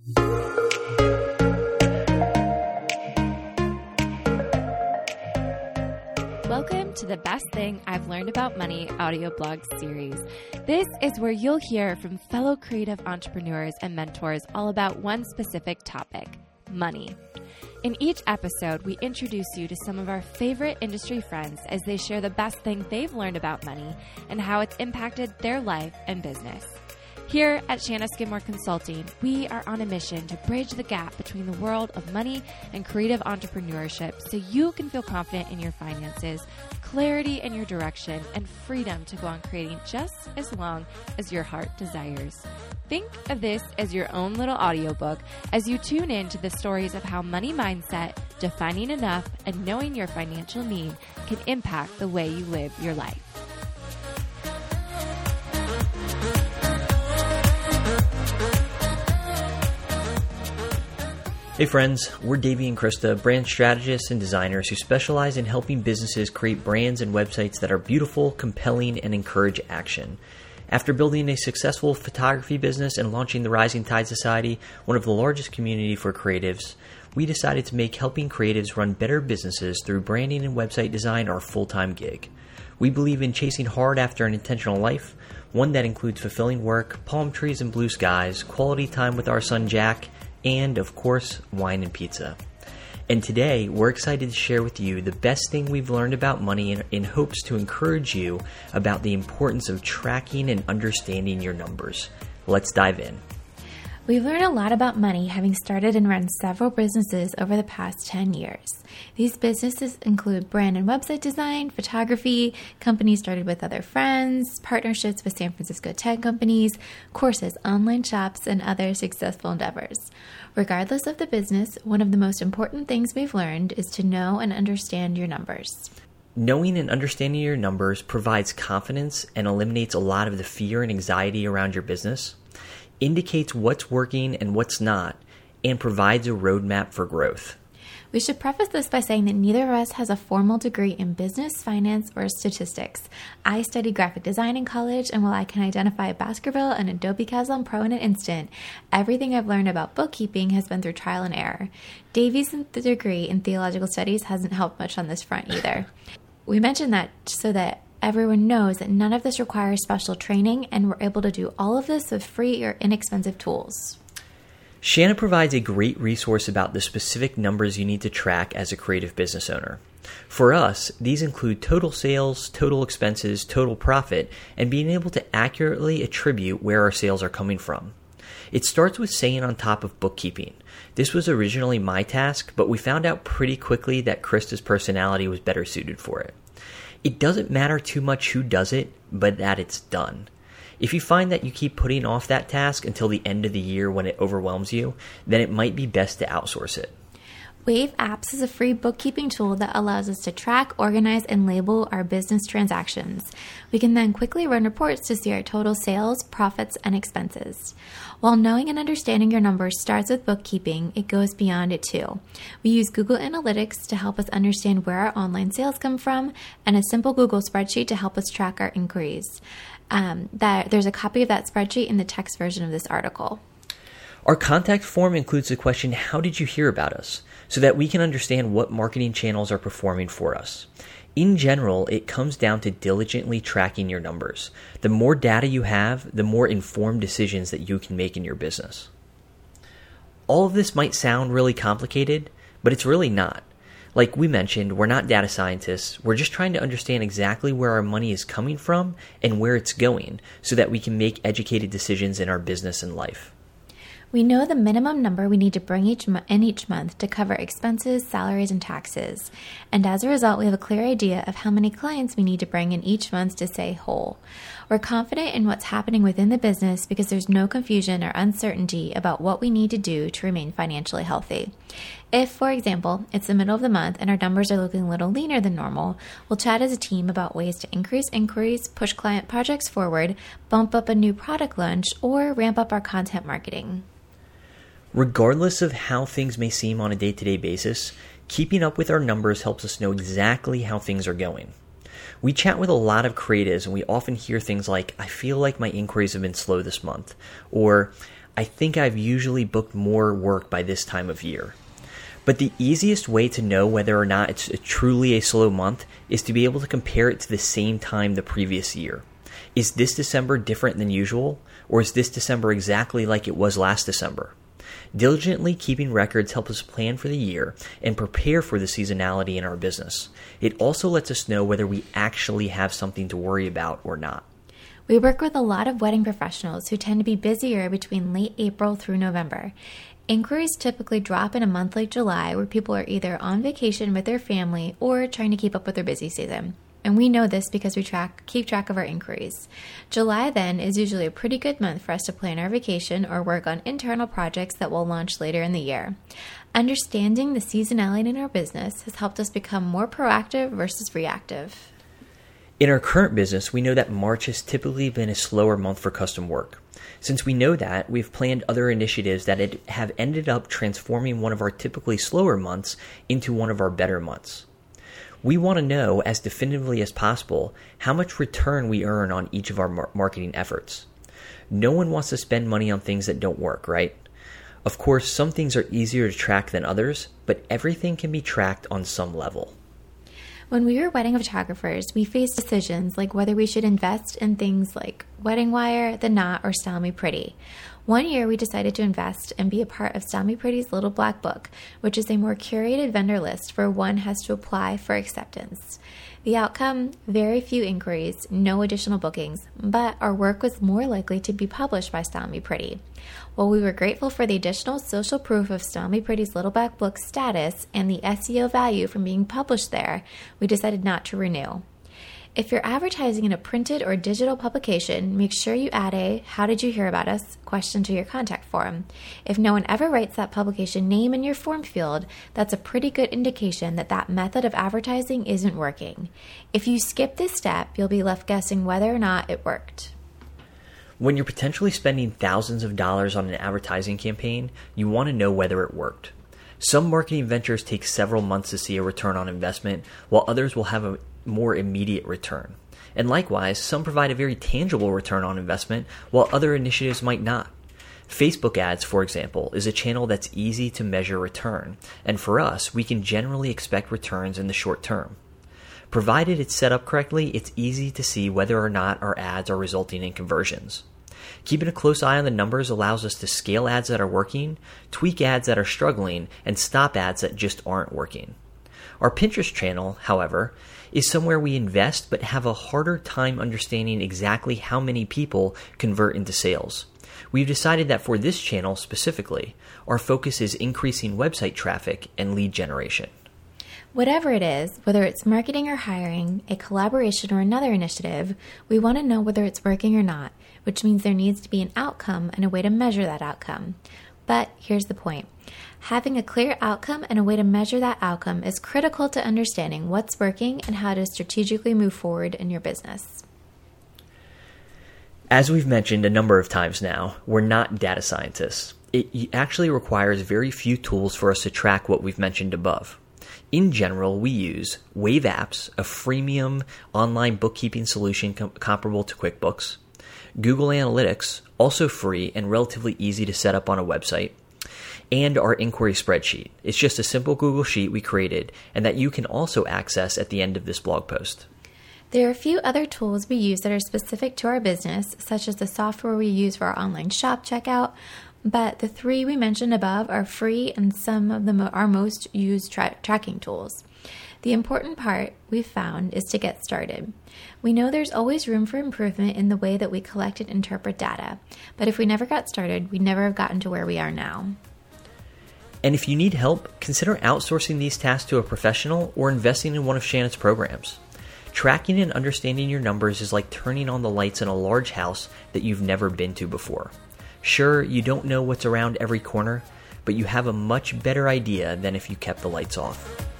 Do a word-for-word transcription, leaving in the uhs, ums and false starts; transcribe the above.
Welcome to the Best Thing I've Learned About Money audio blog series. This is where you'll hear from fellow creative entrepreneurs and mentors all about one specific topic, money. In each episode, we introduce you to some of our favorite industry friends as they share the best thing they've learned about money and how it's impacted their life and business. Here at Shanna Skidmore Consulting, we are on a mission to bridge the gap between the world of money and creative entrepreneurship so you can feel confident in your finances, clarity in your direction, and freedom to go on creating just as long as your heart desires. Think of this as your own little audiobook as you tune in to the stories of how money mindset, defining enough, and knowing your financial need can impact the way you live your life. Hey friends, we're Davey and Krista, brand strategists and designers who specialize in helping businesses create brands and websites that are beautiful, compelling, and encourage action. After building a successful photography business and launching the Rising Tide Society, one of the largest community for creatives, we decided to make helping creatives run better businesses through branding and website design our full-time gig. We believe in chasing hard after an intentional life, one that includes fulfilling work, palm trees and blue skies, quality time with our son Jack, and, of course, wine and pizza. And today, we're excited to share with you the best thing we've learned about money in, in hopes to encourage you about the importance of tracking and understanding your numbers. Let's dive in. We've learned a lot about money having started and run several businesses over the past ten years. These businesses include brand and website design, photography, companies started with other friends, partnerships with San Francisco tech companies, courses, online shops, and other successful endeavors. Regardless of the business, one of the most important things we've learned is to know and understand your numbers. Knowing and understanding your numbers provides confidence and eliminates a lot of the fear and anxiety around your business, indicates what's working and what's not, and provides a roadmap for growth. We should preface this by saying that neither of us has a formal degree in business, finance, or statistics. I studied graphic design in college, and while I can identify Baskerville and Adobe Caslon Pro in an instant, everything I've learned about bookkeeping has been through trial and error. Davey's degree in theological studies hasn't helped much on this front either. We mention that so that everyone knows that none of this requires special training, and we're able to do all of this with free or inexpensive tools. Shanna provides a great resource about the specific numbers you need to track as a creative business owner. For us, these include total sales, total expenses, total profit, and being able to accurately attribute where our sales are coming from. It starts with staying on top of bookkeeping. This was originally my task, but we found out pretty quickly that Krista's personality was better suited for it. It doesn't matter too much who does it, but that it's done. If you find that you keep putting off that task until the end of the year when it overwhelms you, then it might be best to outsource it. Wave Apps is a free bookkeeping tool that allows us to track, organize, and label our business transactions. We can then quickly run reports to see our total sales, profits, and expenses. While knowing and understanding your numbers starts with bookkeeping, it goes beyond it too. We use Google Analytics to help us understand where our online sales come from, and a simple Google spreadsheet to help us track our inquiries. Um, that, there's a copy of that spreadsheet in the text version of this article. Our contact form includes the question, how did you hear about us? So that we can understand what marketing channels are performing for us. In general, it comes down to diligently tracking your numbers. The more data you have, the more informed decisions that you can make in your business. All of this might sound really complicated, but it's really not. Like we mentioned, we're not data scientists. We're just trying to understand exactly where our money is coming from and where it's going so that we can make educated decisions in our business and life. We know the minimum number we need to bring each mo- in each month to cover expenses, salaries, and taxes. And as a result, we have a clear idea of how many clients we need to bring in each month to stay whole. We're confident in what's happening within the business because there's no confusion or uncertainty about what we need to do to remain financially healthy. If, for example, it's the middle of the month and our numbers are looking a little leaner than normal, we'll chat as a team about ways to increase inquiries, push client projects forward, bump up a new product launch, or ramp up our content marketing. Regardless of how things may seem on a day-to-day basis, keeping up with our numbers helps us know exactly how things are going. We chat with a lot of creatives and we often hear things like, I feel like my inquiries have been slow this month, or I think I've usually booked more work by this time of year. But the easiest way to know whether or not it's a truly a slow month is to be able to compare it to the same time the previous year. Is this December different than usual, or is this December exactly like it was last December? Diligently keeping records helps us plan for the year and prepare for the seasonality in our business. It also lets us know whether we actually have something to worry about or not. We work with a lot of wedding professionals who tend to be busier between late April through November. Inquiries typically drop in a month like July, where people are either on vacation with their family or trying to keep up with their busy season. And we know this because we track keep track of our inquiries. July, then, is usually a pretty good month for us to plan our vacation or work on internal projects that will launch later in the year. Understanding the seasonality in our business has helped us become more proactive versus reactive. In our current business, we know that March has typically been a slower month for custom work. Since we know that, we've planned other initiatives that have ended up transforming one of our typically slower months into one of our better months. We want to know as definitively as possible how much return we earn on each of our mar- marketing efforts. No one wants to spend money on things that don't work, right? Of course, some things are easier to track than others, but everything can be tracked on some level. When we were wedding photographers, we faced decisions like whether we should invest in things like Wedding Wire, The Knot, or Style Me Pretty. One year, we decided to invest and be a part of Style Me Pretty's Little Black Book, which is a more curated vendor list where one has to apply for acceptance. The outcome, very few inquiries, no additional bookings, but our work was more likely to be published by Style Me Pretty. While we were grateful for the additional social proof of Style Me Pretty's Little Black Book status and the S E O value from being published there, we decided not to renew. If you're advertising in a printed or digital publication, make sure you add a "How did you hear about us?" question to your contact form. If no one ever writes that publication name in your form field, that's a pretty good indication that that method of advertising isn't working. If you skip this step, you'll be left guessing whether or not it worked. When you're potentially spending thousands of dollars on an advertising campaign, you want to know whether it worked. Some marketing ventures take several months to see a return on investment, while others will have a more immediate return. And likewise, some provide a very tangible return on investment, while other initiatives might not. Facebook ads, for example, is a channel that's easy to measure return, and for us, we can generally expect returns in the short term. Provided it's set up correctly, it's easy to see whether or not our ads are resulting in conversions. Keeping a close eye on the numbers allows us to scale ads that are working, tweak ads that are struggling, and stop ads that just aren't working. Our Pinterest channel, however, is somewhere we invest but have a harder time understanding exactly how many people convert into sales. We've decided that for this channel specifically, our focus is increasing website traffic and lead generation. Whatever it is, whether it's marketing or hiring, a collaboration or another initiative, we want to know whether it's working or not, which means there needs to be an outcome and a way to measure that outcome. But here's the point. Having a clear outcome and a way to measure that outcome is critical to understanding what's working and how to strategically move forward in your business. As we've mentioned a number of times now, we're not data scientists. It actually requires very few tools for us to track what we've mentioned above. In general, we use Wave Apps, a freemium online bookkeeping solution com- comparable to QuickBooks, Google Analytics, also free and relatively easy to set up on a website, and our inquiry spreadsheet. It's just a simple Google Sheet we created and that you can also access at the end of this blog post. There are a few other tools we use that are specific to our business, such as the software we use for our online shop checkout, but the three we mentioned above are free and some of them are our most used tra- tracking tools. The important part we've found is to get started. We know there's always room for improvement in the way that we collect and interpret data, but if we never got started, we'd never have gotten to where we are now. And if you need help, consider outsourcing these tasks to a professional or investing in one of Shannon's programs. Tracking and understanding your numbers is like turning on the lights in a large house that you've never been to before. Sure, you don't know what's around every corner, but you have a much better idea than if you kept the lights off.